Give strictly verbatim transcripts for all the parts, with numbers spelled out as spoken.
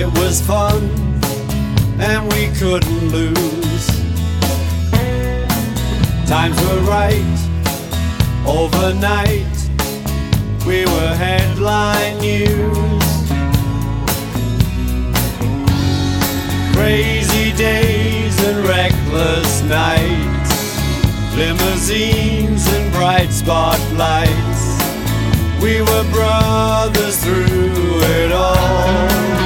It was fun and we couldn't lose. Times were right, overnight we were headline news. Crazy days and reckless nights, limousines and bright spotlights. We were brothers through it all.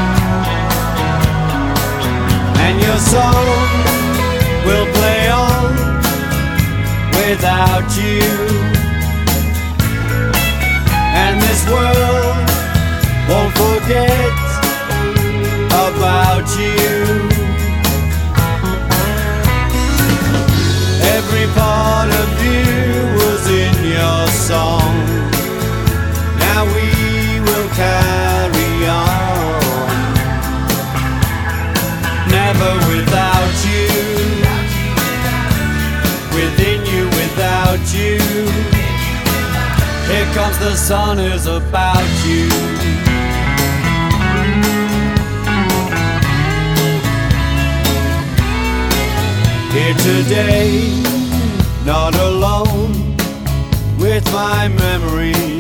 And your song will play on without you, and this world won't forget about you. Every part of you was in your song. Now we will carry on, never without you, within you without you. Here comes the sun is about you. Here today, not alone with my memories.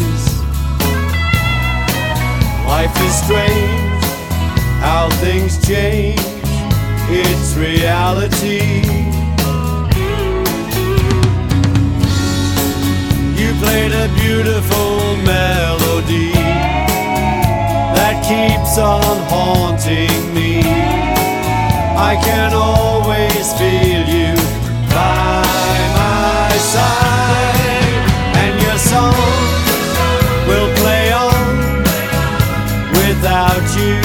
Life is strange, how things change, it's reality. You played a beautiful melody that keeps on haunting me. I can always feel you by my side, and your song will play on without you,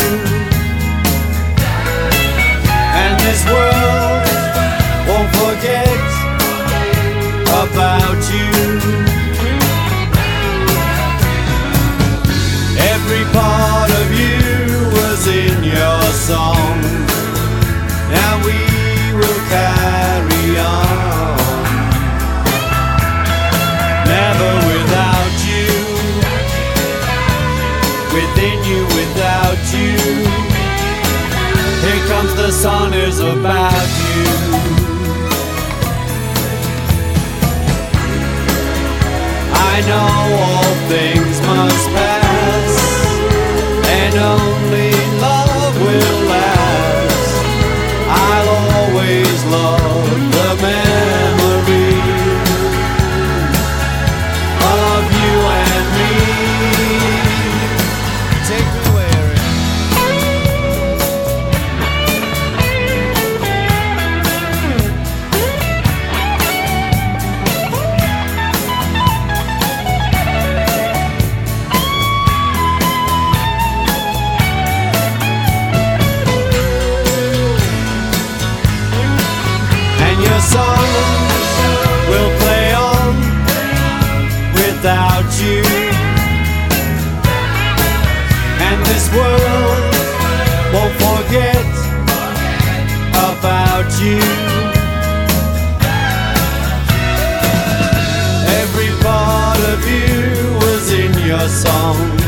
and this world won't forget about you. Every part of you was in your song. Now we will carry on, never without you, within you without you. Here comes the sun is about you. I know all things must pass, and only love will last. I'll always love the memory of you and me. Take me where your song will play on without you, and this world won't forget about you. Every part of you was in your song.